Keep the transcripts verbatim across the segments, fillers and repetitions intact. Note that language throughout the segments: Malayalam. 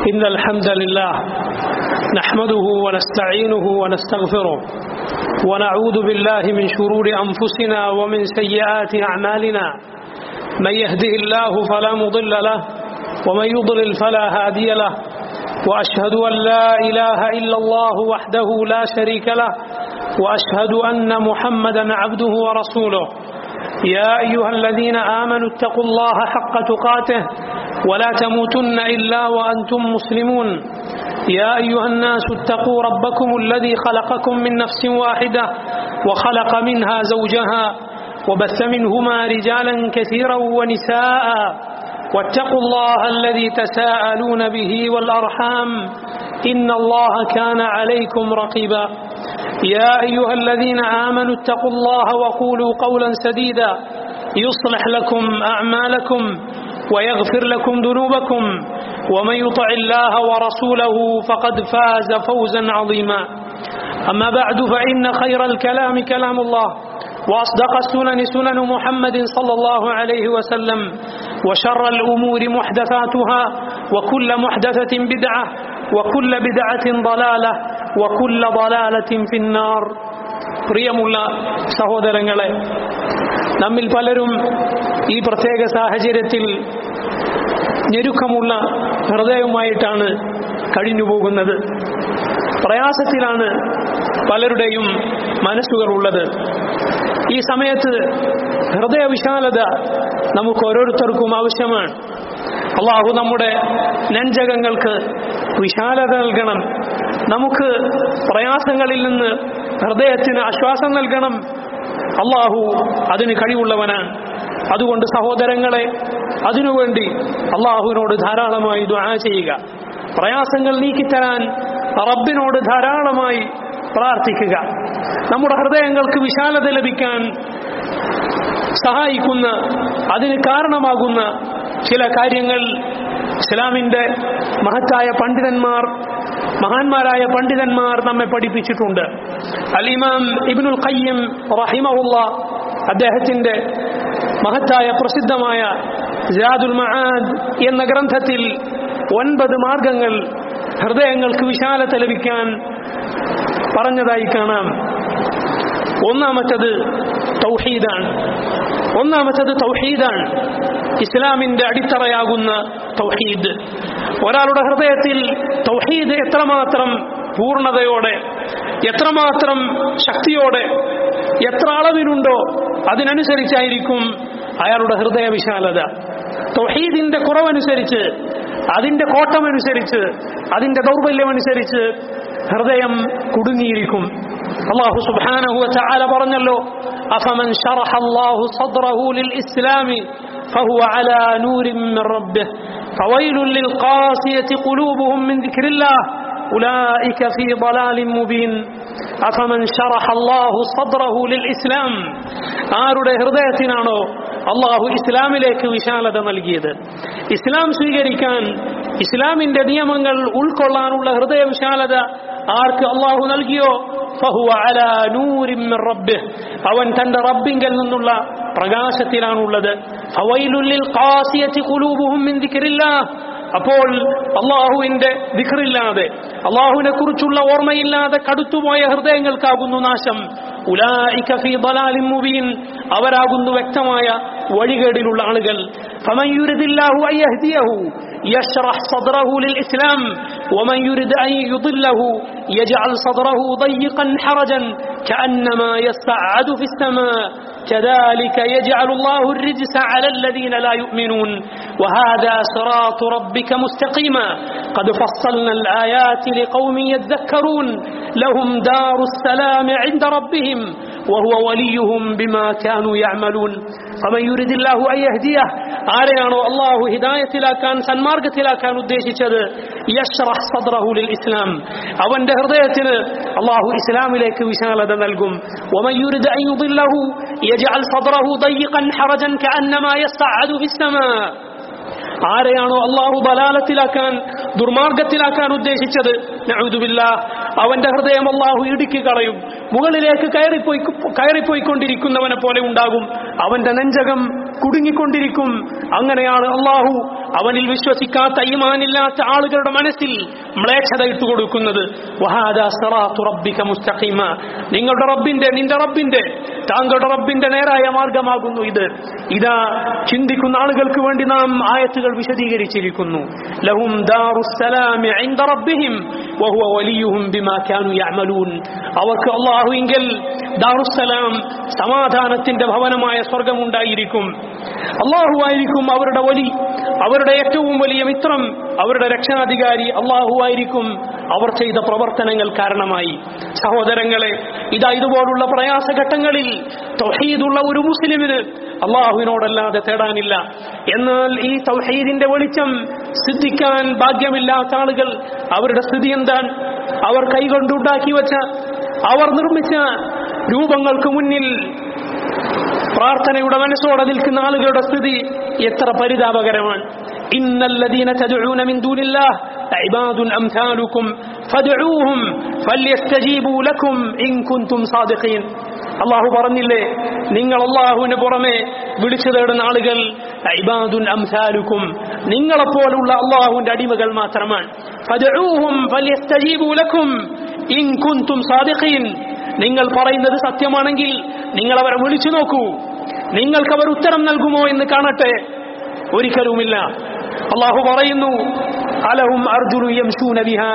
إن الحمد لله نحمده ونستعينه ونستغفره ونعوذ بالله من شرور أنفسنا ومن سيئات أعمالنا من يهده الله فلا مضل له ومن يضلل فلا هادي له وأشهد أن لا إله إلا الله وحده لا شريك له وأشهد أن محمدا عبده ورسوله يا أيها الذين آمنوا اتقوا الله حق تقاته ولا تموتن إلا وأنتم مسلمون يا أيها الناس اتقوا ربكم الذي خلقكم من نفس واحدة وخلق منها زوجها وبث منهما رجالا كثيرا ونساء واتقوا الله الذي تساءلون به والأرحام إن الله كان عليكم رقيبا يا أيها الذين آمنوا اتقوا الله وقولوا قولا سديدا يصلح لكم أعمالكم ويغفر لكم ذنوبكم ومن يطع الله ورسوله فقد فاز فوزا عظيما أما بعد فإن خير الكلام كلام الله وأصدق السنن سنن محمد صلى الله عليه وسلم وشر الأمور محدثاتها وكل محدثة بدعة وكل بدعة ضلالة وكل ضلالة في النار പ്രിയമുള്ള സഹോദരങ്ങളെ, നമ്മിൽ പലരും ഈ പ്രത്യേക സാഹചര്യത്തിൽ ഞെരുക്കമുള്ള ഹൃദയവുമായിട്ടാണ് കഴിഞ്ഞു പോകുന്നത്. പ്രയാസത്തിലാണ് പലരുടെയും മനസ്സുകൾ ഉള്ളത്. ഈ സമയത്ത് ഹൃദയവിശാലത നമുക്ക് ഓരോരുത്തർക്കും ആവശ്യമാണ്. അള്ളാഹു നമ്മുടെ നെഞ്ചകങ്ങൾക്ക് വിശാലത നൽകണം. നമുക്ക് പ്രയാസങ്ങളിൽ നിന്ന് ഹൃദയത്തിന് ആശ്വാസം നൽകണം. അള്ളാഹു അതിന് കഴിവുള്ളവനാണ്. അതുകൊണ്ട് സഹോദരങ്ങളെ, അതിനുവേണ്ടി അള്ളാഹുവിനോട് ധാരാളമായി ദുആ ചെയ്യുക. പ്രയാസങ്ങൾ നീക്കിത്തരാൻ റബ്ബിനോട് ധാരാളമായി പ്രാർത്ഥിക്കുക. നമ്മുടെ ഹൃദയങ്ങൾക്ക് വിശാലത ലഭിക്കാൻ സഹായിക്കുന്ന, അതിന് കാരണമാകുന്ന ചില കാര്യങ്ങൾ ഇസ്ലാമിന്റെ മഹത്തായ പണ്ഡിതന്മാർ, മഹാന്മാരായ പണ്ഡിതന്മാർ നമ്മെ പഠിപ്പിച്ചിട്ടുണ്ട്. അൽ ഇമാം ഇബ്നുൽ ഖയ്യിം റഹിമഹുല്ലാ അദ്ദേഹത്തിന്റെ മഹത്തായ പ്രസിദ്ധമായ സാദുൽ മആദ് എന്ന ഗ്രന്ഥത്തിൽ ഒൻപത് മാർഗങ്ങൾ ഹൃദയങ്ങൾക്ക് വിശാലത ലഭിക്കാൻ പറഞ്ഞതായി കാണാം. ഒന്നാമത്തത് തൗഹീദാണ്. ഒന്നാമത്തത് തൗഹീദാണ് ഇസ്ലാമിന്റെ അടിത്തറയാകുന്ന തൗഹീദ്. ഒരാളുടെ ഹൃദയത്തിൽ തൗഹീദ് എത്രമാത്രം പൂർണ്ണതയോടെ, എത്രമാത്രം ശക്തിയോടെ, എത്ര അളവിനുണ്ടോ അതിനനുസരിച്ചായിരിക്കും അയാളുടെ ഹൃദയ വിശാലത. തൗഹീദിന്റെ കുറവനുസരിച്ച്, അതിന്റെ കോട്ടമനുസരിച്ച്, അതിന്റെ ദൗർബല്യമനുസരിച്ച് ഹൃദയം കുടുങ്ങിയിരിക്കും. അല്ലാഹു സുബ്ഹാനഹു വ തആല പറഞ്ഞല്ലോ, അഫമൻ ശറഹ അല്ലാഹു സദ്റഹു ലിൽ ഇസ്ലാമി ഫഹുവ അലാ നൂരിൻ മിൻ റബ്ബിഹി ഫവൈലുൽ ലിൽ ഖാസിയതി ഖുലൂബുഹും മിൻ ദിക്രില്ലാഹ് ഉലൈക ഫീ ളലാലിൻ മുബീൻ. അഫമൻ ശറഹ അല്ലാഹു സദ്റഹു ലിൽ ഇസ്ലാം, ആരുടെ ഹൃദയത്തിനാണോ അല്ലാഹു ഇസ്ലാമിലേക്ക് വിശാലത നൽകിയത്, ഇസ്ലാം സ്വീകരിക്കാൻ, ഇസ്ലാമിന്റെ നിയമങ്ങൾ ഉൾക്കൊള്ളാനുള്ള ഹൃദയ വിശാലത ആർക്ക് അല്ലാഹു നൽകിയോ ഫഹുവ അലാ നൂരിൻ മിൻ റബ്ബിഹി, അവൻ തന്റെ റബ്ബിങ്കൽ നിന്നുള്ള പ്രകാശത്തിലാണുള്ളത്. ഫവൈലുൽ ലിൽ ഖാസിയതി ഖുലൂബുഹും മിൻ ദിക്രില്ലാഹ്, അപ്പോൾ അള്ളാഹുവിന്റെ ദിക്റില്ലാതെ, അള്ളാഹുവിനെ കുറിച്ചുള്ള ഓർമ്മയില്ലാതെ കടുത്തുപോയ ഹൃദയങ്ങൾക്കാകുന്നു നാശം. ഉലൈക ഫീ ളലാലിൻ മുബീൻ, അവരാകുന്നു വ്യക്തമായ വഴികേടിലുള്ള ആളുകൾ. ഫമൻ യുരിദില്ലാഹു അൻ യഹ്ദിയഹു യശ്റഹ് സദ്റഹു ലിൽ ഇസ്ലാം വമൻ യുരിദ് അൻ യുദില്ലഹു യജ്അൽ സദ്റഹു ضيقا حرجا كأنما يصعد في السماء كذلك يجعل الله الرجس على الذين لا يؤمنون وهذا صراط ربك مستقيما قد فصلنا الآيات لقوم يذكرون لهم دار السلام عند ربهم وهو وليهم بما كانوا يعملون فمن يريد الله أن يهديه ആരെയാണോ അള്ളാഹു ഹിദായത്തിലാക്കാൻ, സന്മാർഗത്തിലാക്കാൻ ഉദ്ദേശിച്ചത്, യശ്റഹ് സദ്റഹു ലിൽ ഇസ്ലാം, അവന്റെ ഹൃദയത്തിന് അള്ളാഹു ഇസ്ലാമിലേക്ക് വിശാലത നൽകും. വമൻ യുരിദ് അൻ യുദില്ലഹു യജ്അൽ സദ്റഹു ضيقا حرجا كأنما يصعد في السماء, ആരെയാണോ അള്ളാഹു ബലാലത്തിലാക്കാൻ, ദുർമാർഗത്തിലാക്കാൻ ഉദ്ദേശിച്ചത്, നഊദു ബില്ലാഹ്, അവന്റെ ഹൃദയം അള്ളാഹു ഇടുക്കി കളയും. മുകളിലേക്ക് കയറിപ്പോയി കയറിപ്പോയിക്കൊണ്ടിരിക്കുന്നവനെ പോലെ ഉണ്ടാകും. അവന്റെ നെഞ്ചകം കുടുങ്ങിക്കൊണ്ടിരിക്കും. അങ്ങനെയാണ് അള്ളാഹു അവനിൽ വിശ്വസിക്കാത്ത ഈമാനില്ലാത്ത ആളുകളുടെ മനസ്സിൽ മ്ലേച്ഛത ഇട്ടുകൊടുക്കുന്നത്. വഹാദാ സിറാത്തു റബ്ബിക മുസ്തഖീമ, നിങ്ങളുടെ റബ്ബിന്റെ നിന്റെ റബ്ബിന്റെ താങ്കളുടെ റബ്ബിന്റെ നേരായ മാർഗമാകുന്നു ഇത്. ഇതാ ചിന്തിക്കുന്ന ആളുകൾക്ക് വേണ്ടി നാം ആയത്തുകൾ വിശദീകരിച്ചിരിക്കുന്നു. ലഹും ദാറുസ്സലാമി ഇൻദ റബ്ബിഹിം വഹുവ വലിയുഹും ബിമാ കാനൂ യഅമലൂൻ. അവർക്ക് അല്ലാഹുവിങ്കൽ ദാറുസ്സലാം സമാധാനത്തിന്റെ ഭവനമായ സ്വർഗമുണ്ടായിരിക്കും. അല്ലാഹുവായിരിക്കും അവരുടെ വലി, അവരുടെ ഏറ്റവും വലിയ മിത്രം, അവരുടെ രക്ഷാധികാരി അല്ലാഹുവായിരിക്കും അവർ ചെയ്ത പ്രവർത്തനങ്ങൾ കാരണമായി. സഹോദരങ്ങളെ, ഇതാ ഇതുപോലുള്ള പ്രയാസഘട്ടങ്ങളിൽ തൗഹീദുള്ള ഒരു മുസ്ലിമിന് അല്ലാഹുവിനോടല്ലാതെ തേടാനില്ല. എന്നാൽ ഈ തൗഹീദിന്റെ വെളിച്ചം സിദ്ധിക്കാൻ ഭാഗ്യമില്ലാത്ത ആളുകൾ അവരുടെ സ്ഥിതി എന്താണ്? അവർ കൈകൊണ്ടുണ്ടാക്കി വെച്ച, അവർ നിർമ്മിച്ച രൂപങ്ങൾക്ക് മുന്നിൽ പ്രാർത്ഥനയുടെ മനസ്സോടെ നിൽക്കുന്ന ആളുകളുടെ സ്ഥിതി എത്ര പരിതാപകരമാണ്. ഇന്നല്ലദീന തദ്ഉന മിൻ ദൂനില്ലാഹ് ഇബാദുൻ അംസാലുക്കും ഫദ്ഉഹും ഫല്യസ്തജീബൂ ലക്കും ഇൻ കുൻതും സാദിഖീൻ. അല്ലാഹു പറഞ്ഞില്ലേ, നിങ്ങൾ അല്ലാഹുവിന് പുറമെ വിളിച്ചു തേടുന്ന ആളുകൾ ഇബാദുൻ അംസാലുക്കും, നിങ്ങളെപ്പോലുള്ള അല്ലാഹുവിന്റെ അടിമകൾ മാത്രമാണ്. ഫദ്ഉഹും ഫല്യസ്തജീബൂ ലക്കും ഇൻ കുൻതും സാദിഖീൻ. നിങ്ങൾ പറയുന്നത് സത്യമാണെങ്കിൽ നിങ്ങൾ അവരെ വിളിച്ചു നോക്കൂ, നിങ്ങൾക്ക് അവർ ഉത്തരം നൽകുമോ എന്ന് കാണട്ടെ. ഒരിക്കലുമില്ല. അല്ലാഹു പറയുന്നു, അലഹും അർജുലു യംശൂന ബിഹാ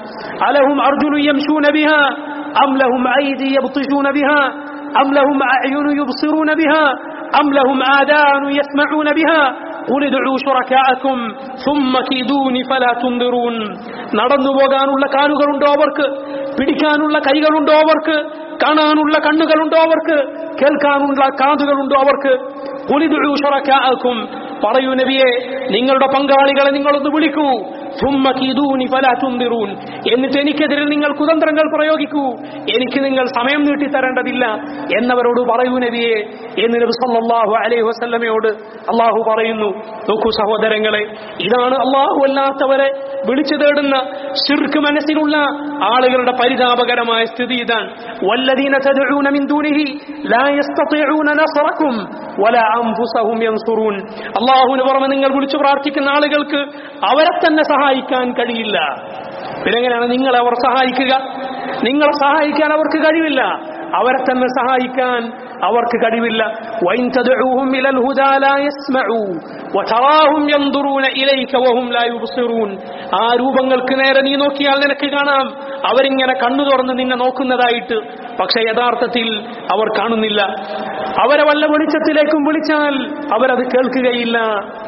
അലഹും അർജുലു യംശൂന ബിഹാ അം ലഹും ഐദി യബ്തിശൂന ബിഹാ അം ലഹും അഅ്യുനു യുബ്സിറൂന ബിഹാ അം ലഹും ആദാനു യസ്മഊന ബിഹാ ഖുൽ ഉദ്ഉ ശുറകാഅക്കും സുമ്മ കീദൂനി ഫലാ തുൻദിറൂൻ. നടന്നു പോകാനുള്ള കാലുകളുണ്ടോ അവർക്ക്? പിടിക്കാനുള്ള കൈകളുണ്ടോ അവർക്ക്? കാണാനുള്ള കണ്ണുകളുണ്ടോ അവർക്ക്? കേൾക്കാനുള്ള കാതുകളുണ്ടോ അവർക്ക്? ഖുൽ ഉദ്ഉ ശുറകാഅക്കും, പറയൂ നബിയെ, നിങ്ങളുടെ പങ്കാളികളെ നിങ്ങളൊന്ന് വിളിക്കൂ. സുമ്മ കീദൂനി ഫലാ തുൻദിറൂൻ, എന്നിട്ട് എനിക്കെതിരിൽ നിങ്ങൾ കുതന്ത്രങ്ങൾ പ്രയോഗിക്കൂ, എനിക്ക് നിങ്ങൾ സമയം നീട്ടിത്തരേണ്ടതില്ല എന്നവരോട് പറയൂ നബിയെ എന്ന് നബി സല്ലല്ലാഹു അലൈഹി വസല്ലമയോട് അല്ലാഹു പറയുന്നു. നോക്കൂ സഹോദരങ്ങളെ, ഇതാണ് അല്ലാഹു അല്ലാത്തവരെ വിളിച്ചു തേടുന്ന ശിർക്ക് മനസ്സിലുള്ള ആളുകളുടെ പരിതാപകരമായ സ്ഥിതി. ഇതാണ് വല്ലദീന തദ്ഉന മിൻ ദൂനിഹി ലാ യസ്തതിഊന നസ്റക്കും വലാ അൻഫുസഹും യൻസുറൂൻ. അല്ലാഹുവിന് പുറമെ നിങ്ങൾ വിളിച്ചു പ്രാർത്ഥിക്കുന്ന ആളുകൾക്ക് അവരെ തന്നെ സഹായിക്കാൻ കഴിയില്ല. പിന്നെങ്ങനെയാണ് നിങ്ങളെ അവർ സഹായിക്കുക? നിങ്ങളെ സഹായിക്കാൻ അവർക്ക് കഴിവില്ല, അവരെ തന്നെ സഹായിക്കാൻ അവർക്ക് കഴിവില്ല. വൈൻ തദ്ഉഹും ഇലൽ ഹുദാ ലാ യസ്മഊ വതറാഹും യൻദുറൂന ഇലൈക വഹും ലാ യുബ്സിറൂൻ. ആ രൂപങ്ങൾക്ക് നേരെ നീ നോക്കിയാൽ നിനക്ക് കാണാം അവരിങ്ങനെ കണ്ണു തുറന്ന് നിന്നെ നോക്കുന്നതായിട്ട്, പക്ഷെ യഥാർത്ഥത്തിൽ അവർ കാണുന്നില്ല. അവരെ വല്ല വെളിച്ചത്തിലേക്കും വിളിച്ചാൽ അവരത് കേൾക്കുകയില്ല.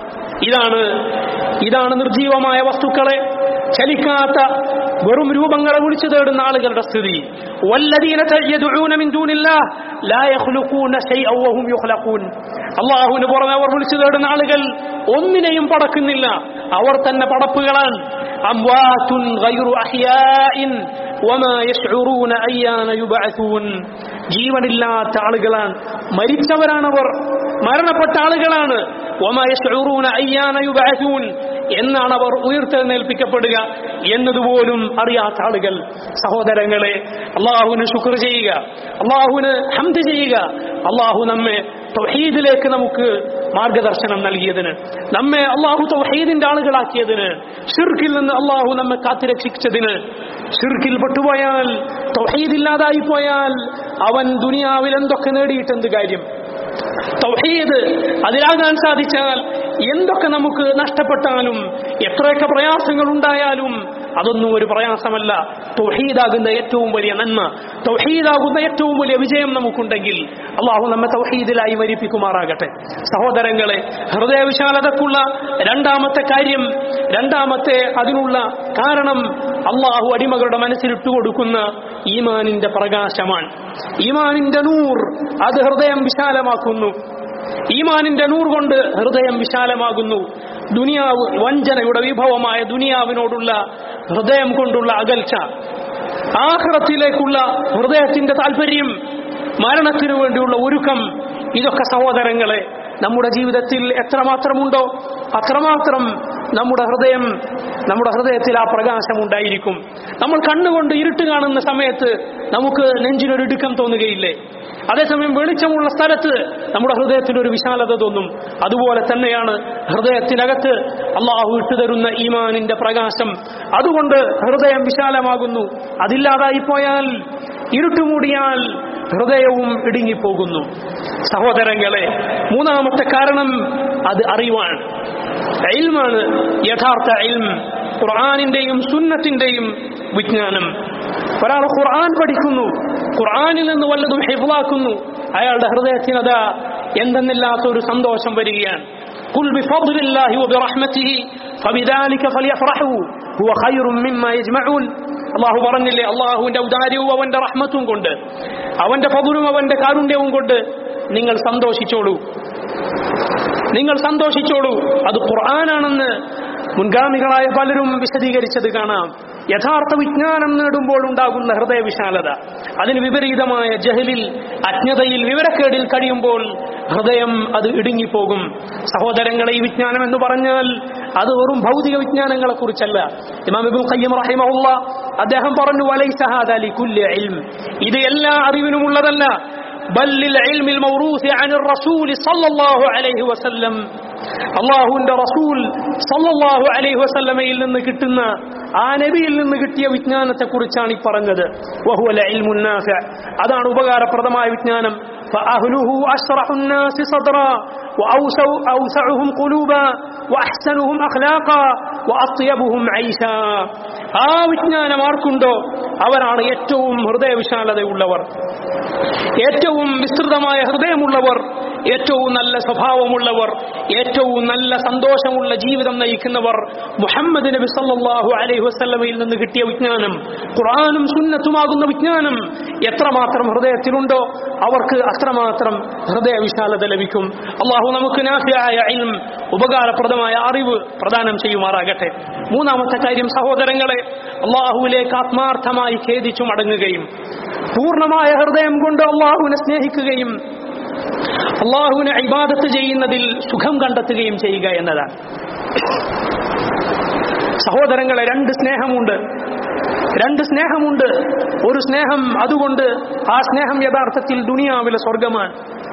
ഇതാണ് ഇതാണ് നിർജീവമായ വസ്തുക്കളെ, ചലിക്കാത്ത വെറും രൂപങ്ങളെ വിളിച്ചു തേടുന്ന ആളുകളുടെ സ്ഥിതി. വല്ലദീന തദ്ഉന മിൻ ദൂനില്ലാഹ് ലാ യഖ്ലുഖൂന ശൈഅൻ വഹും യുഖ്ലഖൂൻ. അല്ലാഹുവിന് പുറമെ അവർ വിളിച്ചു തേടുന്ന ആളുകൾ ഒന്നിനെയും പടക്കുന്നില്ല, അവർ തന്നെ പടപ്പുകളാണ്. അംവാതുൻ ഗൈറു അഹ്യാഇൻ വമാ യശ്ഉറൂന അയ്യാന യുബഅസൂൻ. ജീവനില്ലാത്ത ആളുകളാണ്, മരിച്ചവരാണവർ, മരണപ്പെട്ട ആളുകളാണ്. വമാ യശ്ഉറൂന അയ്യാന യുബഅസൂൻ, എന്നാണ് അവർ ഉയർത്തെഴുന്നേൽപ്പിക്കപ്പെടുക എന്നതുപോലും അറിയാത്ത ആളുകൾ. സഹോദരങ്ങളെ, അല്ലാഹുവിന് ശുക്ർ ചെയ്യുക, അല്ലാഹുവിന് ഹംദ് ചെയ്യുക. അല്ലാഹു നമ്മെ തൗഹീദിലേക്ക് നമുക്ക് മാർഗദർശനം നൽകിയതിന്, നമ്മെ അല്ലാഹു തൗഹീദിന്റെ ആളുകളാക്കിയതിന്, ശിർക്കിൽ നിന്ന് അല്ലാഹു നമ്മെ കാത്തുരക്ഷിച്ചതിന്. ശിർക്കിൽ പെട്ടുപോയാൽ, തൗഹീദില്ലാതായി പോയാൽ അവൻ ദുനിയാവിൽ എന്തൊക്കെ നേടിയിട്ടെന്ത് കാര്യം? തൗഹീദ് അതിലാകാൻ സാധിച്ചാൽ എന്തൊക്കെ നമുക്ക് നഷ്ടപ്പെട്ടാലും എത്രയൊക്കെ പ്രയാസങ്ങൾ ഉണ്ടായാലും അതൊന്നും ഒരു പ്രയാസമല്ല. തൗഹീദാകുന്ന ഏറ്റവും വലിയ നന്മ, തൗഹീദാകുന്ന ഏറ്റവും വലിയ വിജയം നമുക്കുണ്ടെങ്കിൽ അല്ലാഹു നമ്മെ തൗഹീദിലായി മരിപ്പിക്കുമാറാകട്ടെ. സഹോദരങ്ങളെ, ഹൃദയവിശാലതക്കുള്ള രണ്ടാമത്തെ കാര്യം, രണ്ടാമത്തെ അതിനുള്ള കാരണം അല്ലാഹു അടിമകളുടെ മനസ്സിലിട്ടു കൊടുക്കുന്ന ഈമാനിന്റെ പ്രകാശമാണ്. ഈമാനിന്റെ നൂർ അത് ഹൃദയം വിശാലമാക്കുന്നു. ഈമാനിന്റെ നൂർ കൊണ്ട് ഹൃദയം വിശാലമാകുന്നു. ദുനിയാവ്, വഞ്ചനയുടെ വിഭവമായ ദുനിയാവിനോടുള്ള ഹൃദയം കൊണ്ടുള്ള അകൽച്ച, ആഖിറത്തിലേക്കുള്ള ഹൃദയത്തിന്റെ താല്പര്യം, മരണത്തിനു വേണ്ടിയുള്ള ഒരുക്കം, ഇതൊക്കെ സഹോദരങ്ങളെ നമ്മുടെ ജീവിതത്തിൽ എത്രമാത്രമുണ്ടോ അത്രമാത്രം നമ്മുടെ ഹൃദയം നമ്മുടെ ഹൃദയത്തിൽ ആ പ്രകാശം ഉണ്ടായിരിക്കും. നമ്മൾ കണ്ണുകൊണ്ട് ഇരുട്ട് കാണുന്ന സമയത്ത് നമുക്ക് നെഞ്ചിനൊരിടുക്കം തോന്നുകയില്ലേ? അതേസമയം വെളിച്ചമുള്ള സ്ഥലത്ത് നമ്മുടെ ഹൃദയത്തിന് ഒരു വിശാലത തോന്നും. അതുപോലെ തന്നെയാണ് ഹൃദയത്തിനകത്ത് അള്ളാഹു ഇട്ടുതരുന്ന ഈമാനിന്റെ പ്രകാശം. അതുകൊണ്ട് ഹൃദയം വിശാലമാകുന്നു. അതില്ലാതായി പോയാൽ, ഇരുട്ടുമൂടിയാൽ ഹൃദയവും ഇടുങ്ങിപ്പോകുന്നു. സഹോദരങ്ങളെ, മൂന്നാമത്തെ കാരണം അത് അറിവാണ്, ഇൽമാണ്. യഥാർത്ഥ ഇൽം, ഖുർആനിന്റെയും സുന്നത്തിന്റെയും വിജ്ഞാനം. ഒരാൾ ഖുർആൻ പഠിക്കുന്നു, ഖുർആനിൽ നിന്ന് വല്ലതും ഹിഫ്ളാക്കുന്നു, അയാളുടെ ഹൃദയത്തിന് അതാ എന്തെന്നില്ലാത്ത ഒരു സന്തോഷം വരികയാണ്. ഖുൽ ബിഫദ്ലില്ലാഹി വബിറഹ്മതിഹി ഫബിദാലിക ഫലിയഫ്റഹു ഹുവ ഖൈറും മിമ്മാ യജ്മഊൻ. അല്ലാഹു പറഞ്ഞില്ലേ, അല്ലാഹുവിന്റെ ഔദാര്യവും അവന്റെ റഹ്മത്തും കൊണ്ട്, അവന്റെ ഫദ്ലും അവന്റെ കാരുണ്യവും കൊണ്ട് നിങ്ങൾ സന്തോഷിച്ചോളൂ, നിങ്ങൾ സന്തോഷിച്ചോളൂ. അത് ഖുർആനാണെന്ന് മുൻഗാമികളായ പലരും വിശദീകരിച്ചത് കാണാം. യഥാർത്ഥ വിജ്ഞാനം നേടുമ്പോൾ ഉണ്ടാകുന്ന ഹൃദയ വിശാലത, അതിന് വിപരീതമായ ജഹലിൽ, അജ്ഞതയിൽ, വിവരക്കേടിൽ കഴിയുമ്പോൾ ഹൃദയം അത് ഇടുങ്ങിപ്പോകും. സഹോദരങ്ങളെ, ഈ വിജ്ഞാനം എന്ന് പറഞ്ഞാൽ അത് വെറും ഭൗതിക വിജ്ഞാനങ്ങളെ കുറിച്ചല്ല. ഇമാം ഇബ്നുൽ ഖയ്യിം റഹിമഹുല്ലാഹ് അദ്ദേഹം പറഞ്ഞു, വലൈസ ഹാദാ ലികുല്ലി ഇൽം, ഇത് എല്ലാ അറിവിനുമുള്ളതല്ല. ബൽ ലിൽ ഇൽമിൽ മൗറൂസി അനിർ റസൂൽ സല്ലല്ലാഹു അലൈഹി വസല്ലം, അല്ലാഹുവിന്റെ റസൂൽ സല്ലല്ലാഹു അലൈഹി വസല്ലമയിൽ നിന്ന് കിട്ടുന്ന, ആ നബിയിൽ നിന്ന് കിട്ടിയ വിജ്ഞാനത്തെ കുറിച്ചാണ് ഈ പറഞ്ഞത്. വഹുവൽ ഇൽമുൻ നാഫിഅ, അതാണ് ഉപകാരപ്രദമായ വിജ്ഞാനം. ഫഅഹ്ലുഹു അശ്റഹുൻ നാസി സദ്റാ വഔസഉ ഔസഉഹും ഖുലൂബാ വഅഹ്സനുഹും അഖ്ലാഖാ വഅത്യബുഹും ഐശാ. ആ വിജ്ഞാനം ആർക്കുണ്ടോ അവരാണ് ഏറ്റവും ഹൃദയവിശാലതയുള്ളവർ, ഏറ്റവും വിസ്തൃതമായ ഹൃദയമുള്ളവർ, ഏറ്റവും നല്ല സ്വഭാവമുള്ളവർ, ഏറ്റവും നല്ല സന്തോഷമുള്ള ജീവിതം നയിക്കുന്നവർ. മുഹമ്മദ് നബി സല്ലല്ലാഹു അലൈഹി വസല്ലമയിൽ നിന്ന് കിട്ടിയ വിജ്ഞാനം, ഖുർആനും സുന്നത്തുമാകുന്ന വിജ്ഞാനം എത്രമാത്രം ഹൃദയത്തിലുണ്ടോ അവർക്ക് അത്രമാത്രം ഹൃദയ വിശാലത ലഭിക്കും. അള്ളാഹു നമുക്ക് നാഫിയായ ഇൽം, ഉപകാരപ്രദമായ അറിവ് പ്രദാനം ചെയ്യുമാറാകട്ടെ. മൂന്നാമത്തെ കാര്യം സഹോദരങ്ങളെ, അള്ളാഹുവിലേക്ക് ആത്മാർത്ഥമായി ഖേദിച്ചു മടങ്ങുകയും പൂർണ്ണമായ ഹൃദയം കൊണ്ട് അള്ളാഹുവിനെ സ്നേഹിക്കുകയും അള്ളാഹുവിനെ ഇബാദത്ത് ചെയ്യുന്നതിൽ സുഖം കണ്ടെത്തുകയും ചെയ്യുക എന്നതാണ്. സഹോദരങ്ങളെ, രണ്ട് സ്നേഹമുണ്ട്, രണ്ട് സ്നേഹമുണ്ട്. ഒരു സ്നേഹം അതുകൊണ്ട് ആ സ്നേഹം യഥാർത്ഥത്തിൽ ദുനിയാവിലെ സ്വർഗമാണ്.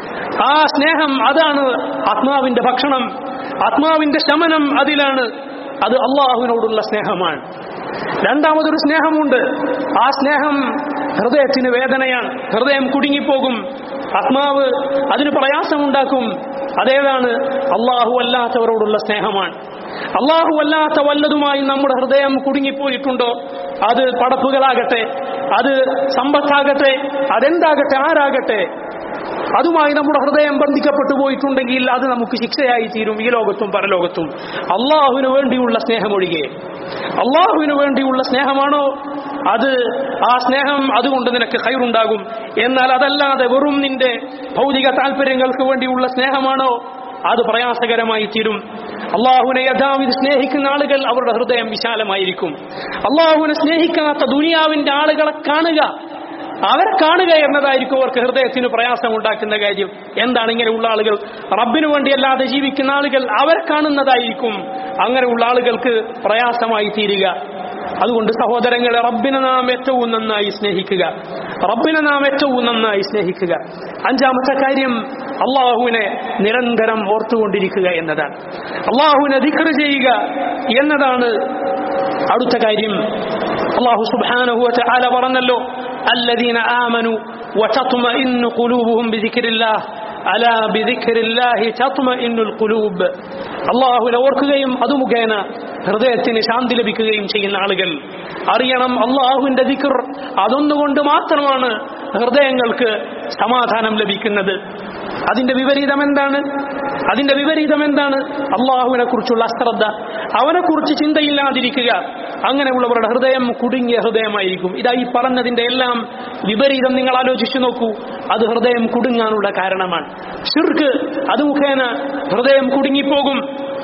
ആ സ്നേഹം അതാണ് ആത്മാവിന്റെ ഭക്ഷണം, ആത്മാവിന്റെ ശമനം അതിലാണ്. അത് അള്ളാഹുവിനോടുള്ള സ്നേഹമാണ്. രണ്ടാമതൊരു സ്നേഹമുണ്ട്, ആ സ്നേഹം ഹൃദയത്തിന് വേദനയാണ്, ഹൃദയം കുടുങ്ങിപ്പോകും, ആത്മാവ് അതിന് പ്രയാസമുണ്ടാക്കും. അതേതാണ്? അള്ളാഹു അല്ലാത്തവരോടുള്ള സ്നേഹമാണ്. അള്ളാഹു അല്ലാത്ത വല്ലതുമായി നമ്മുടെ ഹൃദയം കുടുങ്ങിപ്പോയിട്ടുണ്ടോ, അത് പടപ്പുകളാകട്ടെ, അത് സമ്പത്താകട്ടെ, അതെന്താകട്ടെ, ആരാകട്ടെ, അതുമായി നമ്മുടെ ഹൃദയം ബന്ധിക്കപ്പെട്ടു പോയിട്ടുണ്ടെങ്കിൽ അത് നമുക്ക് ശിക്ഷയായി തീരും, ഈ ലോകത്തും പരലോകത്തും. അള്ളാഹുവിന് വേണ്ടിയുള്ള സ്നേഹമൊഴികെ, അള്ളാഹുവിന് വേണ്ടിയുള്ള സ്നേഹമാണോ അത്, ആ സ്നേഹം അതുകൊണ്ട് നിനക്ക് ഖൈറുണ്ടാകും. എന്നാൽ അതല്ലാതെ വെറും നിന്റെ ഭൗതിക താല്പര്യങ്ങൾക്ക് വേണ്ടിയുള്ള സ്നേഹമാണോ അത് പ്രയാസകരമായി തീരും. അള്ളാഹുവിനെ യഥാവിധി സ്നേഹിക്കുന്ന ആളുകൾ അവരുടെ ഹൃദയം വിശാലമായിരിക്കും. അള്ളാഹുവിനെ സ്നേഹിക്കാത്ത ദുനിയാവിന്റെ ആളുകളെ കാണുക, അവരെ കാണുക എന്നതായിരിക്കും അവർക്ക് ഹൃദയത്തിന് പ്രയാസം ഉണ്ടാക്കുന്ന കാര്യം. എന്താണ് ഇങ്ങനെയുള്ള ആളുകൾ? റബ്ബിനു വേണ്ടിയല്ലാതെ ജീവിക്കുന്ന ആളുകൾ, അവരെ കാണുന്നതായിരിക്കും അങ്ങനെയുള്ള ആളുകൾക്ക് പ്രയാസമായി തീരുക. അതുകൊണ്ട് സഹോദരങ്ങളെ, റബ്ബിനെ നാം ഏറ്റവും നന്നായി സ്നേഹിക്കുക, റബ്ബിനെ നാം ഏറ്റവും നന്നായി സ്നേഹിക്കുക. അഞ്ചാമത്തെ കാര്യം അള്ളാഹുവിനെ നിരന്തരം ഓർത്തുകൊണ്ടിരിക്കുക എന്നതാണ്, അള്ളാഹുവിനെ ദിക്ർ ചെയ്യുക എന്നതാണ് അടുത്ത കാര്യം. അള്ളാഹു സുബ്ഹാനഹു വ തആല പറഞ്ഞല്ലോ, الذين آمنوا وتطمئن قلوبهم بذكر الله ألا بذكر الله تطمئن القلوب. അള്ളാഹുവിനെ ഓർക്കുകയും അത് മുഖേന ഹൃദയത്തിന് ശാന്തി ലഭിക്കുകയും ചെയ്യുന്ന ആളുകൾ അറിയണം, അള്ളാഹുവിന്റെ ദിക്ർ അതൊന്നുകൊണ്ട് മാത്രമാണ് ഹൃദയങ്ങൾക്ക് സമാധാനം ലഭിക്കുന്നത്. അതിന്റെ വിപരീതം എന്താണ്? അതിന്റെ വിപരീതം എന്താണ്? അള്ളാഹുവിനെ കുറിച്ചുള്ള അശ്രദ്ധ, അവനെ കുറിച്ച് ചിന്തയില്ലാതിരിക്കുക. അങ്ങനെയുള്ളവരുടെ ഹൃദയം കുടുങ്ങിയ ഹൃദയമായിരിക്കും. ഇതാ ഈ പറഞ്ഞതിന്റെ എല്ലാം വിപരീതം നിങ്ങൾ ആലോചിച്ചു നോക്കൂ. അത് ഹൃദയം കുടുങ്ങാനുള്ള കാരണമാണ്. ശിർക്ക്, അത് മുഖേന ഹൃദയം കുടുങ്ങിപ്പോകും.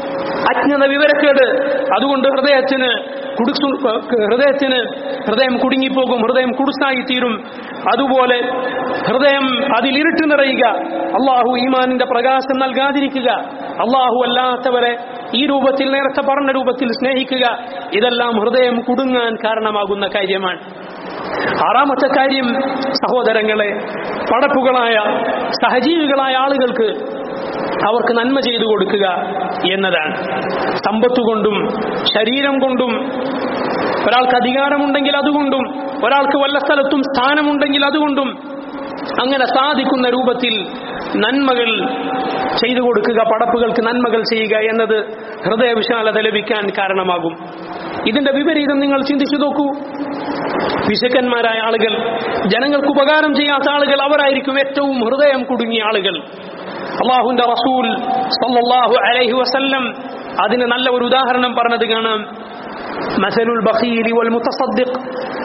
അജ്ഞത, വിവരക്കേട്, അതുകൊണ്ട് ഹൃദയത്തിന് കുടുസു ഹൃദയത്തിന് ഹൃദയം കുടുങ്ങിപ്പോകും, ഹൃദയം കുടുസായി തീരും. അതുപോലെ ഹൃദയം അതിൽ ഇരുട്ട് നിറയുക, അള്ളാഹു ഈമാനിന്റെ പ്രകാശം നൽകാതിരിക്കുക, അള്ളാഹു അല്ലാത്തവരെ ഈ രൂപത്തിൽ, നേരത്തെ പറഞ്ഞ രൂപത്തിൽ സ്നേഹിക്കുക, ഇതെല്ലാം ഹൃദയം കുടുങ്ങാൻ കാരണമാകുന്ന കാര്യമാണ്. ആറാമത്തെ കാര്യം സഹോദരങ്ങളെ, പടപ്പുകളായ സഹജീവികളായ ആളുകൾക്ക് അവർക്ക് നന്മ ചെയ്തു കൊടുക്കുക എന്നതാണ്. സമ്പത്തുകൊണ്ടും ശരീരം കൊണ്ടും, ഒരാൾക്ക് അധികാരമുണ്ടെങ്കിൽ അതുകൊണ്ടും, ഒരാൾക്ക് വല്ല സ്ഥലത്തും സ്ഥാനമുണ്ടെങ്കിൽ അതുകൊണ്ടും, അങ്ങനെ സാധിക്കുന്ന രൂപത്തിൽ നന്മകൾ ചെയ്തു കൊടുക്കുക, പടപ്പുകൾക്ക് നന്മകൾ ചെയ്യുക എന്നത് ഹൃദയവിശാലത ലഭിക്കാൻ കാരണമാകും. ഇതിന്റെ വിപരീതം നിങ്ങൾ ചിന്തിച്ചു നോക്കൂ. പിശുക്കന്മാരായ ആളുകൾ, ജനങ്ങൾക്ക് ഉപകാരം ചെയ്യാത്ത ആളുകൾ, അവരായിരിക്കും ഏറ്റവും ഹൃദയം കുടുങ്ങിയ ആളുകൾ. അല്ലാഹുവിന്റെ റസൂൽ സല്ലല്ലാഹു അലൈഹി വസല്ലം അതിന് നല്ല ഒരു ഉദാഹരണം പറഞ്ഞത് കാണാം. മസലുൽ ബഖീൽ വൽ മുതസദ്ദിഖ്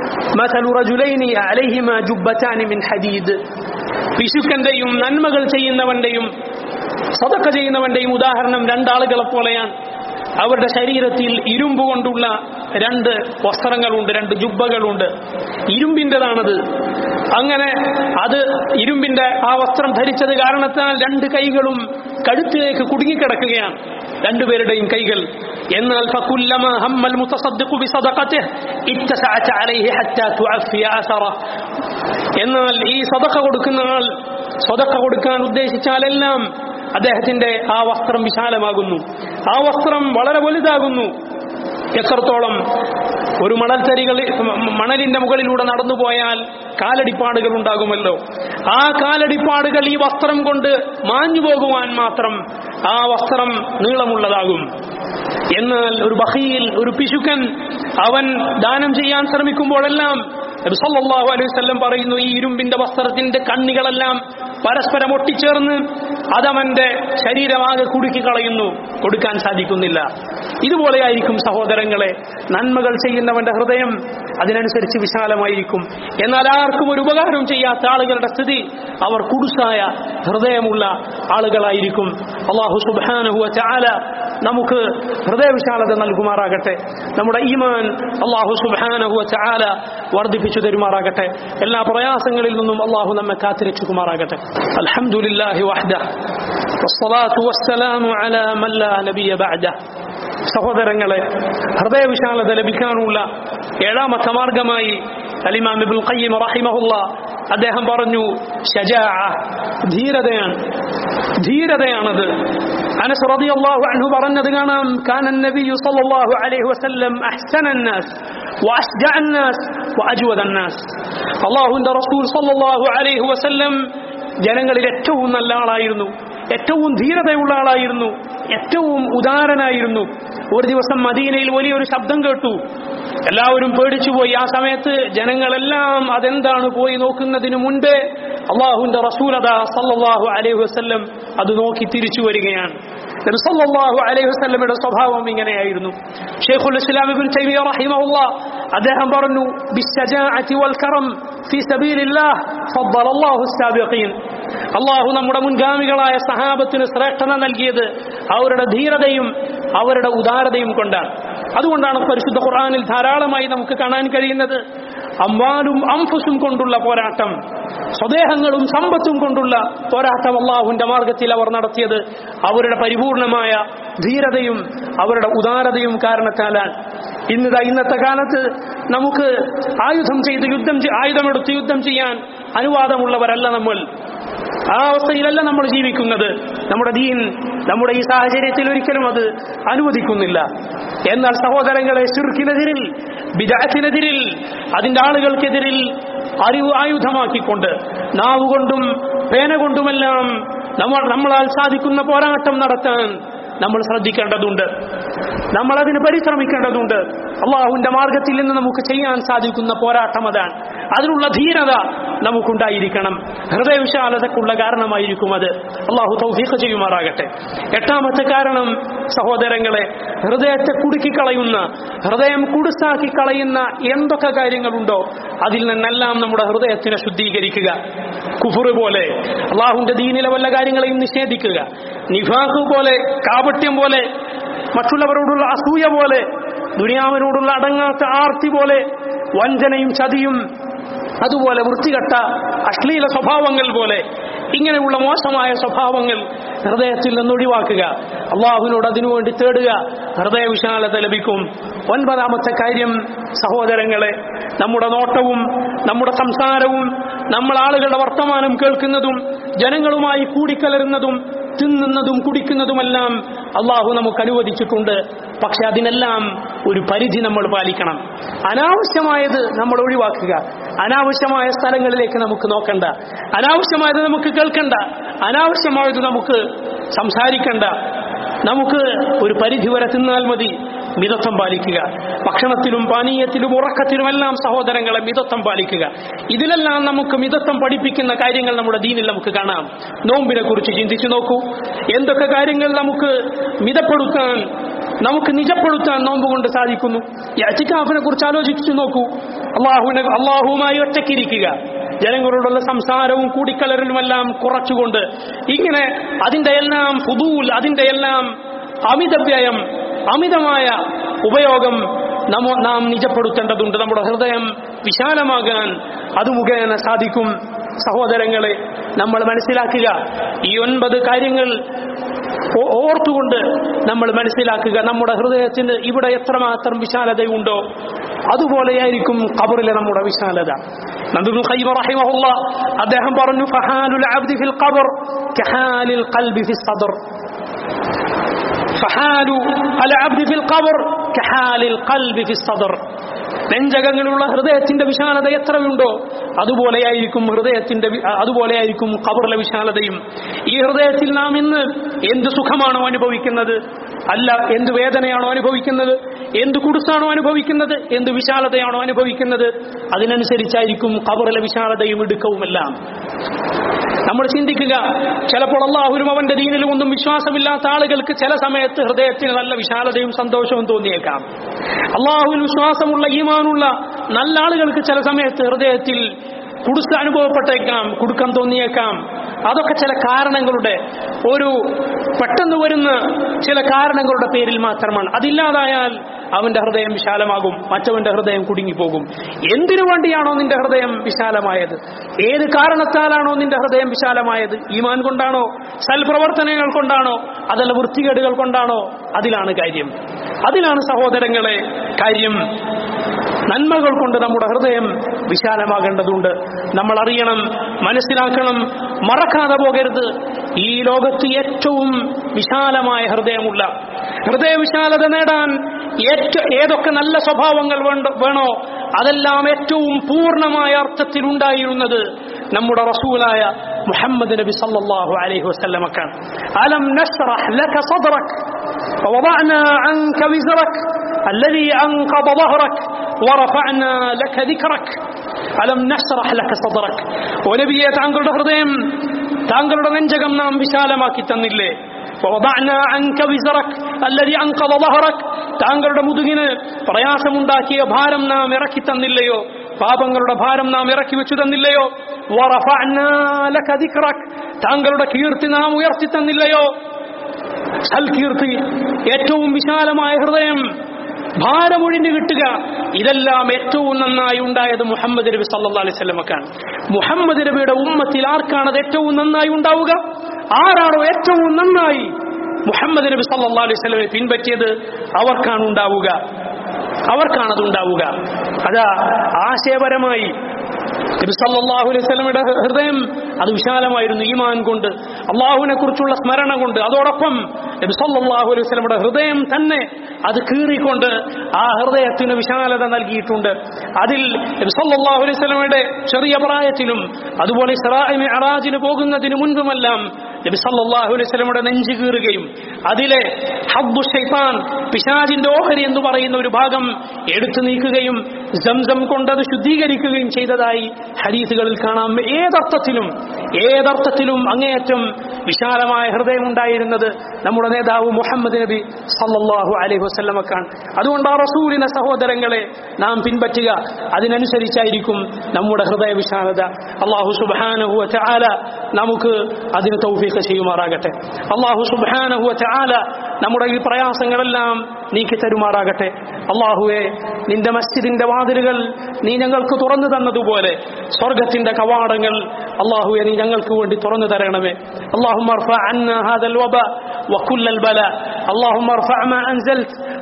മസലു റജുലൈനി അലൈഹിമാ ജുബ്ബതാനി മിൻ ഹദീദ്. പിശുക്കന്റെയും നന്മകൾ ചെയ്യുന്നവന്റെയും സദഖ ചെയ്യുന്നവന്റെയും ഉദാഹരണം രണ്ടാളുകളെ പോലെയാണ്. അവരുടെ ശരീരത്തിൽ ഇരുമ്പ് കൊണ്ടുള്ള രണ്ട് വസ്ത്രങ്ങളുണ്ട്, രണ്ട് ജുബ്ബകളുണ്ട്. ഇരുമ്പിൻ്റെതാണത്. അങ്ങനെ അത് ഇരുമ്പിന്റെ ആ വസ്ത്രം ധരിച്ചത് കാരണത്താൽ രണ്ട് കൈകളും കഴുത്തിലേക്ക് കുടുങ്ങിക്കിടക്കുകയാണ്, രണ്ടുപേരുടെയും കൈകൾ. എന്നാൽ ഫകുല്ലമാ ഹമ്മൽ മുതസദ്ദിഖു ബിസദഖതിഹി ഇത്തസഅത അലൈഹി ഹത്താ തുഅഫിയ അസറഹ്. എന്നാൽ ഈ സദഖ കൊടുക്കുന്ന ആൾ സദഖ കൊടുക്കാൻ ഉദ്ദേശിച്ചാലെല്ലാം അദ്ദേഹത്തിന്റെ ആ വസ്ത്രം വിശാലമാകുന്നു, ആ വസ്ത്രം വളരെ വലുതാകുന്നു. എത്രത്തോളം? ഒരു മണൽത്തരികൾ മണലിന്റെ മുകളിലൂടെ നടന്നുപോയാൽ കാലടിപ്പാടുകൾ ഉണ്ടാകുമല്ലോ, ആ കാലടിപ്പാടുകൾ ഈ വസ്ത്രം കൊണ്ട് മാഞ്ഞു പോകുവാൻ മാത്രം ആ വസ്ത്രം നീളമുള്ളതാകും. എന്നാൽ ഒരു ബഖീൽ, ഒരു പിശുക്കൻ, അവൻ ദാനം ചെയ്യാൻ ശ്രമിക്കുമ്പോഴെല്ലാം നബി സല്ലല്ലാഹു അലൈഹി വസല്ലം പറയുന്നു, ഈ ഇരുമ്പിന്റെ വസ്ത്രത്തിന്റെ കണ്ണികളെല്ലാം പരസ്പരം ഒട്ടിച്ചേർന്ന് അതവന്റെ ശരീരമാകെ കുടുക്കി കളയുന്നു, കൊടുക്കാൻ സാധിക്കുന്നില്ല. ഇതുപോലെയായിരിക്കും സഹോദരങ്ങളെ നന്മകൾ ചെയ്യുന്നവന്റെ ഹൃദയം, അതിനനുസരിച്ച് വിശാലമായിരിക്കും. എന്നാൽ ആർക്കും ഒരു ഉപകാരം ചെയ്യാത്ത ആളുകളുടെ സ്ഥിതി, അവർ കുടുസായ ഹൃദയമുള്ള ആളുകളായിരിക്കും. അല്ലാഹു സുബ്ഹാനഹു വ തആല നമുക്ക് ഹൃദയവിശാലത നൽകുമാറാകട്ടെ. നമ്മുടെ ഈമാൻ അല്ലാഹു സുബ്ഹാനഹു വ തആല വർദ്ധിപ്പിച്ചു തരുമാറാകട്ടെ. എല്ലാ പ്രയാസങ്ങളിൽ നിന്നും അല്ലാഹു നമ്മെ കാത്തുരക്ഷിക്കുമാറാകട്ടെ. അൽഹംദുലില്ലാഹി വഹ്ദഹു വസ്സലാത്തു വസ്സലാമു അലാ മൻ ലാ നബിയ ബഅദഹു. സഹോദരങ്ങളെ, ഹൃദയവിശാലത ലഭിക്കാനുള്ള ഏഴാമത്തെ മാർഗമായി അൽ-ഇമാം ഇബ്നുൽ ഖയ്യിം റഹിമഹുല്ലാഹ് അദ്ദേഹം പറഞ്ഞു, ശജാഅ, ധീരതയാണ്. ധീരതയാണത്. അനസ് റളിയല്ലാഹു അൻഹു പറഞ്ഞത് കാണാം, കാന നബിയു സല്ലല്ലാഹു അലൈഹി വസല്ലം അഹ്സനൻ നാസ് വഅശ്ജഅൻ നാസ് വഅജ്വദൻ നാസ്. അല്ലാഹുവിന്റെ റസൂൽ സല്ലല്ലാഹു അലൈഹി വസല്ലം ജനങ്ങളിൽ ഏറ്റവും നല്ല ആളായിരുന്നു, ഏറ്റവും ധീരതയുള്ള ആളായിരുന്നു, ഏറ്റവും ഉദാരനായിരുന്നു. ഒരു ദിവസം മദീനയിൽ വലിയൊരു ശബ്ദം കേട്ടു, എല്ലാവരും പേടിച്ചുപോയി. ആ സമയത്ത് ജനങ്ങളെല്ലാം അതെന്താണ് പോയി നോക്കുന്നതിന് മുൻപേ അല്ലാഹുവിന്റെ റസൂൽ അതാ സല്ലല്ലാഹു അലൈഹി വസല്ലം അത് നോക്കി തിരിച്ചു വരികയാണ്. നബി സല്ലല്ലാഹു അലൈഹി വസല്ലമയുടെ സ്വഭാവം ഇങ്ങനെയായിരുന്നു. ശൈഖുൽ ഇസ്ലാം ഇബ്നു തൈമിയ്യ റഹിമഹുല്ലാഹ് അദ്ദേഹം പറഞ്ഞു, ബിശ്ശജാഅതി വൽ കറം ഫീ സബീലില്ലാഹ് ഫദ്ദലല്ലാഹു അസ്സാബിഖീൻ. അല്ലാഹു നമ്മുടെ മുൻഗാമികളായ സഹാബത്തിന് ശ്രേഷ്ഠത നൽകിയത് അവരുടെ ധീരതയും അവരുടെ ഉദാരതയും കൊണ്ടാണ്. അതുകൊണ്ടാണ് പരിശുദ്ധ ഖുർആനിൽ ധാരാളമായി നമുക്ക് കാണാൻ കഴിയുന്നത് അംവാലും അംഫുസും കൊണ്ടുള്ള പോരാട്ടം, സ്വദേഹങ്ങളും സമ്പത്തും കൊണ്ടുള്ള പോരാട്ടം അല്ലാഹുവിന്റെ മാർഗത്തിൽ അവർ നടത്തിയത് അവരുടെ പരിപൂർണമായ ധീരതയും അവരുടെ ഉദാരതയും കാരണത്താലാണ്. ഇന്നത്തെ ഇന്നത്തെ കാലത്ത് നമുക്ക് ആയുധം ചെയ്ത് യുദ്ധം ആയുധമെടുത്ത് യുദ്ധം ചെയ്യാൻ അനുവാദമുള്ളവരല്ല നമ്മൾ. ആ അവസ്ഥയിലല്ല നമ്മൾ ജീവിക്കുന്നത്. നമ്മുടെ ദീൻ നമ്മുടെ ഈ സാഹചര്യത്തിൽ ഒരിക്കലും അത് അനുവദിക്കുന്നില്ല. എന്നാൽ സഹോദരങ്ങളെ, ശിർക്കിനെതിരിൽ, ബിദ്അത്തിനെതിരിൽ, അതിന്റെ ആളുകൾക്കെതിരിൽ അറിവ് ആയുധമാക്കിക്കൊണ്ട് നാവുകൊണ്ടും പേന കൊണ്ടുമെല്ലാം നമ്മൾ നമ്മളാൽ സാധിക്കുന്ന പോരാട്ടം നടത്താൻ നമ്മൾ ശ്രദ്ധിക്കേണ്ടതുണ്ട്. നമ്മൾ അതിന് പരിശ്രമിക്കേണ്ടതുണ്ട്. അള്ളാഹുവിന്റെ മാർഗത്തിൽ നിന്ന് നമുക്ക് ചെയ്യാൻ സാധിക്കുന്ന പോരാട്ടം അതാണ്. അതിനുള്ള ധീരത നമുക്കുണ്ടായിരിക്കണം. ഹൃദയവിശാലതക്കുള്ള കാരണമായിരിക്കും അത്. അള്ളാഹു തൗഫീഖ് ചെയ്യുമാറാകട്ടെ. എട്ടാമത്തെ കാരണം സഹോദരങ്ങളെ, ഹൃദയത്തെ കുടുക്കിക്കളയുന്ന, ഹൃദയം കുടുസാക്കി കളയുന്ന എന്തൊക്കെ കാര്യങ്ങളുണ്ടോ അതിൽ നിന്നെല്ലാം നമ്മുടെ ഹൃദയത്തിനെ ശുദ്ധീകരിക്കുക. കുഫ്ർ പോലെ, അള്ളാഹുവിന്റെ ദീനിലെ വല്ല കാര്യങ്ങളെയും നിഷേധിക്കുക, നിഫാഖ് പോലെ, കാപട്യം പോലെ, മറ്റുള്ളവരോടുള്ള അസൂയ പോലെ, ദുനിയാവിനോടുള്ള അടങ്ങാത്ത ആർത്തി പോലെ, വഞ്ചനയും ചതിയും, അതുപോലെ വൃത്തികെട്ട അശ്ലീല സ്വഭാവങ്ങൾ പോലെ, ഇങ്ങനെയുള്ള മോശമായ സ്വഭാവങ്ങൾ ഹൃദയത്തിൽ നിന്ന് ഒഴിവാക്കുക. അള്ളാഹുവിനോട് അതിനുവേണ്ടി തേടുക. ഹൃദയവിശാലത ലഭിക്കും. ഒൻപതാമത്തെ കാര്യം സഹോദരങ്ങളെ, നമ്മുടെ നോട്ടവും നമ്മുടെ സംസാരവും നമ്മൾ ആളുകളുടെ വർത്തമാനം കേൾക്കുന്നതും ജനങ്ങളുമായി കൂടിക്കലരുന്നതും തിന്നുന്നതും കുടിക്കുന്നതുമെല്ലാം അള്ളാഹു നമുക്ക് അനുവദിച്ചിട്ടുണ്ട്. പക്ഷെ അതിനെല്ലാം ഒരു പരിധി നമ്മൾ പാലിക്കണം. അനാവശ്യമായത് നമ്മൾ ഒഴിവാക്കുക. അനാവശ്യമായ സ്ഥലങ്ങളിലേക്ക് നമുക്ക് നോക്കണ്ട, അനാവശ്യമായത് നമുക്ക് കേൾക്കണ്ട, അനാവശ്യമായത് നമുക്ക് സംസാരിക്കണ്ട. നമുക്ക് ഒരു പരിധി വരെ തിന്നാൽ മതി. മിതത്വം പാലിക്കുക. ഭക്ഷണത്തിലും പാനീയത്തിലും ഉറക്കത്തിലുമെല്ലാം സഹോദരങ്ങളെ മിതത്വം പാലിക്കുക. ഇതിലെല്ലാം നമുക്ക് മിതത്വം പഠിപ്പിക്കുന്ന കാര്യങ്ങൾ നമ്മുടെ ദീനിൽ നമുക്ക് കാണാം. നോമ്പിനെ കുറിച്ച് ചിന്തിച്ചു നോക്കൂ. എന്തൊക്കെ കാര്യങ്ങൾ നമുക്ക് മിതപ്പെടുത്താൻ, നമുക്ക് നിജപ്പെടുത്താൻ നോമ്പ് കൊണ്ട് സാധിക്കുന്നു. ഇഅ്തികാഫിനെ കുറിച്ച് ആലോചിച്ചു നോക്കൂ. അള്ളാഹുവിനെ അള്ളാഹുവുമായി ഒറ്റയ്ക്കിരിക്കുക, ജനങ്ങളോടുള്ള സംസാരവും കൂടിക്കലരലുമെല്ലാം കുറച്ചുകൊണ്ട്, ഇങ്ങനെ അതിന്റെ എല്ലാം ഫുദൂൽ, അതിന്റെ എല്ലാം അമിതവ്യയം, അമിതമായ ഉപയോഗം നമ്മ നാം നിജപ്പെടുത്തേണ്ടതുണ്ട്. നമ്മുടെ ഹൃദയം വിശാലമാകാൻ അത് മുഖേന സാധിക്കും. സഹോദരങ്ങളെ, നമ്മൾ മനസ്സിലാക്കുക, ഈ ഒൻപത് കാര്യങ്ങൾ ഓർത്തുകൊണ്ട് നമ്മൾ മനസ്സിലാക്കുക, നമ്മുടെ ഹൃദയത്തിന് ഇവിടെ എത്രമാത്രം വിശാലതയുണ്ടോ അതുപോലെയായിരിക്കും ഖബറിലെ നമ്മുടെ വിശാലത. ഇബ്നു ഖയ്യിം റഹിമഹുല്ലാഹ് അദ്ദേഹം പറഞ്ഞു, ഫഹാലുൽ അബ്ദി ഫിൽ ഖബർ കഹാലിൽ ഖൽബി ഫിസ് സദർ. ഫഹാലു അൽ അബ്ദി ഫിൽ ഖബർ കഹാലിൽ ഖൽബി ഫിസ് സദർ. നെഞ്ചകങ്ങളുള്ള ഹൃദയത്തിന്റെ വിശാലത എത്രയുണ്ടോ അതുപോലെയായിരിക്കും ഹൃദയത്തിന്റെ അതുപോലെയായിരിക്കും ഖബറിലെ വിശാലതയും. ഈ ഹൃദയത്തിൽ നാം ഇന്ന് എന്ത് സുഖമാണോ അനുഭവിക്കുന്നത്, അല്ല എന്ത് വേദനയാണോ അനുഭവിക്കുന്നത്, എന്ത് കുടുസാണോ അനുഭവിക്കുന്നത്, എന്ത് വിശാലതയാണോ അനുഭവിക്കുന്നത്, അതിനനുസരിച്ചായിരിക്കും ഖബറിലെ വിശാലതയും ഇടുക്കവുമെല്ലാം. നമ്മൾ ചിന്തിക്കുക, ചിലപ്പോൾ അള്ളാഹുവിനും അവന്റെ ദീനിലും ഒന്നും വിശ്വാസമില്ലാത്ത ആളുകൾക്ക് ചില സമയത്ത് ഹൃദയത്തിന് നല്ല വിശാലതയും സന്തോഷവും തോന്നിയേക്കാം. അള്ളാഹുവിൽ വിശ്വാസമുള്ള ഈമാനുള്ള നല്ല ആളുകൾക്ക് ചില സമയത്ത് ഹൃദയത്തിൽ കുടുക്ക അനുഭവപ്പെട്ടേക്കാം, കുടുക്കം തോന്നിയേക്കാം. അതൊക്കെ ചില കാരണങ്ങളുടെ, ഒരു പെട്ടെന്ന് വരുന്ന ചില കാരണങ്ങളുടെ പേരിൽ മാത്രമാണ്. അതില്ലാതായാൽ അവന്റെ ഹൃദയം വിശാലമാകും, മറ്റവന്റെ ഹൃദയം കുടുങ്ങിപ്പോകും. എന്തിനു വേണ്ടിയാണോ നിന്റെ ഹൃദയം വിശാലമായത്, ഏത് കാരണത്താലാണോ നിന്റെ ഹൃദയം വിശാലമായത്, ഈമാൻ കൊണ്ടാണോ, സൽപ്രവർത്തനങ്ങൾ കൊണ്ടാണോ, അതല്ല വൃത്തികേടുകൾ കൊണ്ടാണോ, അതിലാണ് കാര്യം. അതിലാണ് സഹോദരങ്ങളെ കാര്യം. നന്മകൾ കൊണ്ട് നമ്മുടെ ഹൃദയം വിശാലമാകേണ്ടതുണ്ട്. നമ്മൾ അറിയണം, മനസ്സിലാക്കണം, മറക്കാതെ പോകരുത്. ഈ ലോകത്ത് ഏറ്റവും വിശാലമായ ഹൃദയമുള്ള, ഹൃദയ വിശാലത നേടാൻ ഏതൊക്കെ നല്ല സ്വഭാവങ്ങൾ വേണോ അതെല്ലാം ഏറ്റവും പൂർണ്ണമായ അർത്ഥത്തിൽ ഉണ്ടായിരുന്നത് നമ്മുടെ റസൂലായ മുഹമ്മദ് നബി സല്ലല്ലാഹു അലൈഹി വസല്ലമക്കാണ്. അലം നശ്റഹ് ലക സദ്റക വവദഅനാ അൻക വിസ്റക الذي أنقض ظهرك ورفعنا لك ذكرك ألم نشرح لك صدرك. ونبيه താങ്കളുടെ ഹൃദയം, താങ്കളുടെ നെഞ്ചകം നാം വിശാലമാക്കി തന്നില്ലേ. ووضعنا عنك وزرك الذي أنقض ظهرك. താങ്കളുടെ മുതുകിന് പ്രയാസമുണ്ടാക്കിയ ഭാരം നാം ഇറക്കി തന്നില്ലയോ, പാപങ്ങളുടെ ഭാരം നാം ഇറക്കി വെച്ചു തന്നില്ലയോ. ورفعنا لك ذكرك. താങ്കളുടെ കീർത്തി നാം ഉയർത്തി തന്നില്ലയോ. സൽകീർത്തി, ഏറ്റവും വിശാലമായ ഹൃദയം, ഭാരമൊഴിഞ്ഞു കിട്ടുക, ഇതെല്ലാം ഏറ്റവും നന്നായി ഉണ്ടായത് മുഹമ്മദ് നബി സല്ലല്ലാഹു അലൈഹി വസല്ലമക്കാണ്. മുഹമ്മദ് നബിയുടെ ഉമ്മത്തിൽ ആർക്കാണ് അത് ഏറ്റവും നന്നായി ഉണ്ടാവുക? ആരാണോ ഏറ്റവും നന്നായി മുഹമ്മദ് നബി സല്ലല്ലാഹു അലൈഹി വസല്ലമയെ പിൻപറ്റിയത് അവർക്കാണ് ഉണ്ടാവുക, അവർക്കാണത് ഉണ്ടാവുക. അതാ ആശയപരമായി നബി സല്ലല്ലാഹു അലൈഹി വസല്ലമയുടെ ഹൃദയം അത് വിശാലമായിരുന്നു ഈമാൻ കൊണ്ട്, അള്ളാഹുവിനെ കുറിച്ചുള്ള സ്മരണ കൊണ്ട്. അതോടൊപ്പം നബി സല്ലല്ലാഹു അലൈഹി വസല്ലമയുടെ ഹൃദയം തന്നെ അത് കീറിക്കൊണ്ട് ആ ഹൃദയത്തിന് വിശാലത നൽകിയിട്ടുണ്ട്. അതിൽ നബി സല്ലല്ലാഹു അലൈഹി വസല്ലമയുടെ ചെറിയ പ്രായത്തിലും അതുപോലെ ഇസ്രാ മിഅ്റാജിന് പോകുന്നതിന് മുൻപുമെല്ലാം നബി സല്ലല്ലാഹു അലൈഹി വസല്ലമയുടെ നെഞ്ച് കീറുകയും അതിലെ ഹബ്ബു ശൈത്താൻ, പിശാചിന്റെ ഓഹരി എന്ന് പറയുന്ന ഒരു ഭാഗം എടുത്തു നീക്കുകയും സംസം കൊണ്ട് അത് ശുദ്ധീകരിക്കുകയും ചെയ്തതായി ഹദീസുകളിൽ കാണാം. ഏതർത്ഥത്തിലും ഏതർത്ഥത്തിലും അങ്ങേയറ്റം വിശാലമായ ഹൃദയം ഉണ്ടായിരുന്നത് നമ്മുടെ നേതാവ് മുഹമ്മദ് നബി സല്ലല്ലാഹു അലൈഹി വസല്ലമക്കാണ്. അതുകൊണ്ട് ആ റസൂലിനെ സഹോദരങ്ങളെ നാം പിൻപറ്റുക, അതിനനുസരിച്ചായിരിക്കും നമ്മുടെ ഹൃദയ വിശാലത. അല്ലാഹു സുബ്ഹാനഹു വ തആല നമുക്ക് അതിന് തൗഫീഖ് ചെയ്യുമാറാകട്ടെ. അല്ലാഹു സുബ്ഹാനഹു വ തആല നമ്മുടെ ഈ പ്രയാസങ്ങളെല്ലാം നീക്കി തരുമാറാകട്ടെ. അല്ലാഹുവേ, നിന്റെ മസ്ജിദിന്റെ വാതിലുകൾ നീ ഞങ്ങൾക്ക് തുറന്നു തന്നതുപോലെ സ്വർഗത്തിന്റെ കവാടങ്ങൾ അല്ലാഹുവേ നീ ഞങ്ങൾക്ക് വേണ്ടി തുറന്നു തരണമേ. اللهم ارفع عنا هذا الوباء وكل البلاء اللهم ارفع ما أنزلت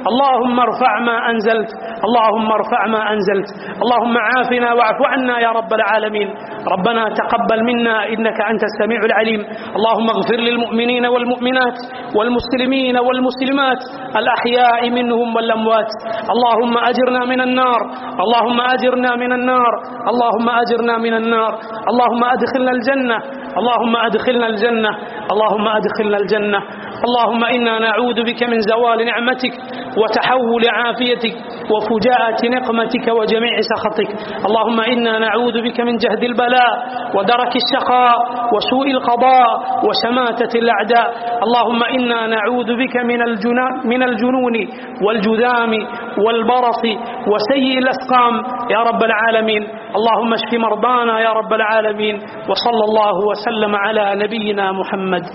اللهم ارفع ما أنزلت اللهم ارفع ما أنزلت اللهم عافنا واعف عنا يا رب العالمين. ربنا تقبل منا إنك أنت السميع العليم. اللهم اغفر للمؤمنين والمؤمنات والمسلمين والمسلمات الأحياء منهم والأموات. اللهم أجرنا من النار اللهم أجرنا من النار اللهم أجرنا من النار. اللهم أدخلنا الجنة اللهم أدخلنا الجنة اللهم أدخلنا الجنة. اللهم إنا نعوذ بك من زوال نعمتك وتحول عافيتك وفجاءة نقمتك وجميع سخطك. اللهم إنا نعوذ بك من جهد البلاء ودرك الشقاء وسوء القضاء وشماتة الأعداء. اللهم إنا نعوذ بك من من الجنون والجذام والبرص وسيء الأسقام يا رب العالمين. اللهم اشف مرضانا يا رب العالمين. وصلى الله وسلم على نبينا محمد.